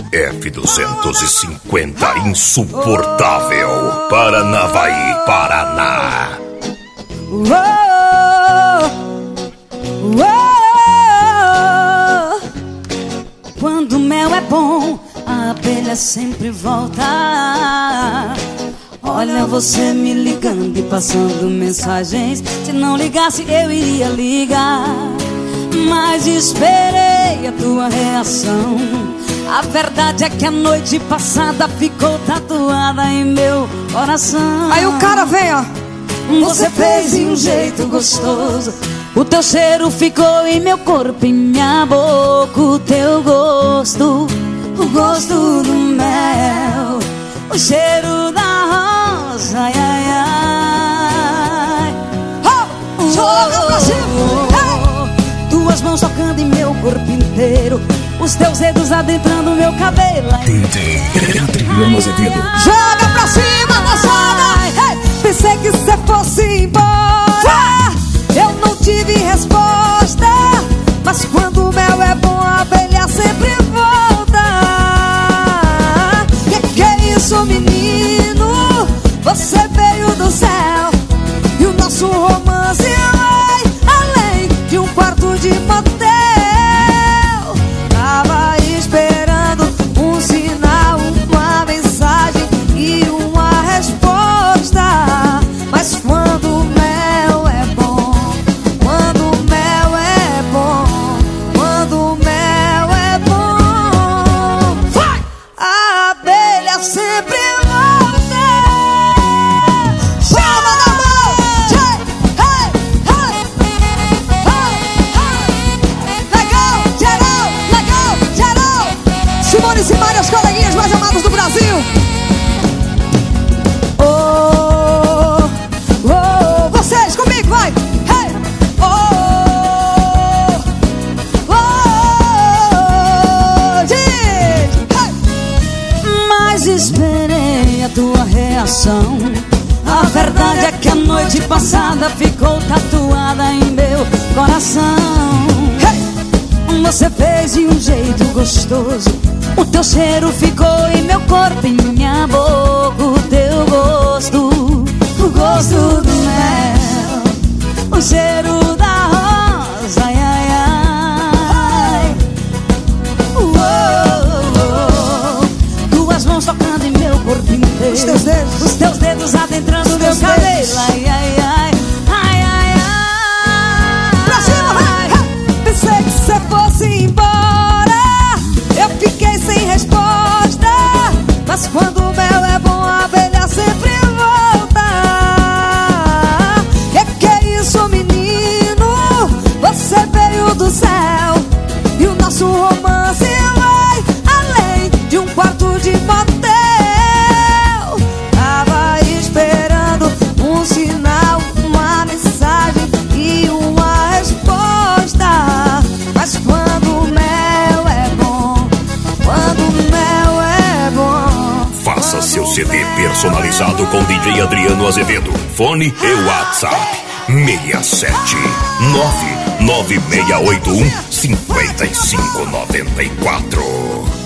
F250 insuportável. Paranavaí, Paraná. Quando o mel é bom, a abelha sempre volta. Olha você me ligando e passando mensagens. Se não ligasse eu iria ligar, mas esperei a tua reação. A verdade é que a noite passada ficou tatuada em meu coração. Aí o cara vem, ó. Você fez de um jeito gostoso. O teu cheiro ficou em meu corpo, em minha boca. O teu gosto, o gosto do mel, o cheiro da rosa, ai, ai, ai. Joga pra cima! Tuas mãos tocando em meu corpo inteiro, os teus dedos adentrando meu cabelo. DJ Adriano Azevedo. Joga pra cima, moçada! Pensei que cê fosse embora, eu não tive resposta. Mas quando o mel é bom, a abelha sempre volta. Que é isso, menino? Você veio do céu e o nosso romance vai além de um quarto de motel. Tava esperando um sinal, uma mensagem e uma resposta. Mas quando o mel é bom, quando o mel é bom, quando o mel é bom, vai! A abelha sempre volta. Palma na mão! Hey, hey, hey, hey, hey. Legal, geral, legal, geral. Simone e Simaria, as coleguinhas mais amadas do Brasil. Vocês comigo, vai! Hey! Hey! Mas esperei a tua reação. A verdade é que a noite passada ficou tatuada em meu coração. Hey! Você fez de um jeito gostoso. O teu cheiro ficou em meu corpo, em minha boca. O teu gosto, o gosto do mel, o cheiro da rosa, ai, ai, ai. Tuas mãos tocando em meu corpo inteiro, os teus dedos adentrando meu cabelo, ai, ai, ai, ai, ai, ai. Pra cima, vai! Pensei que cê fosse embora, eu fiquei sem resposta. Mas quando o mel é bom, a abelha sempre volta. Que é isso, menino? Você veio do céu e o nosso romance vai além de um quarto de motel. Tava esperando um sinal, uma mensagem e uma resposta. Mas quando o mel é bom, quando o mel é bom. Faça seu CD personalizado com DJ Adriano Azevedo. Fone e WhatsApp 67996815594.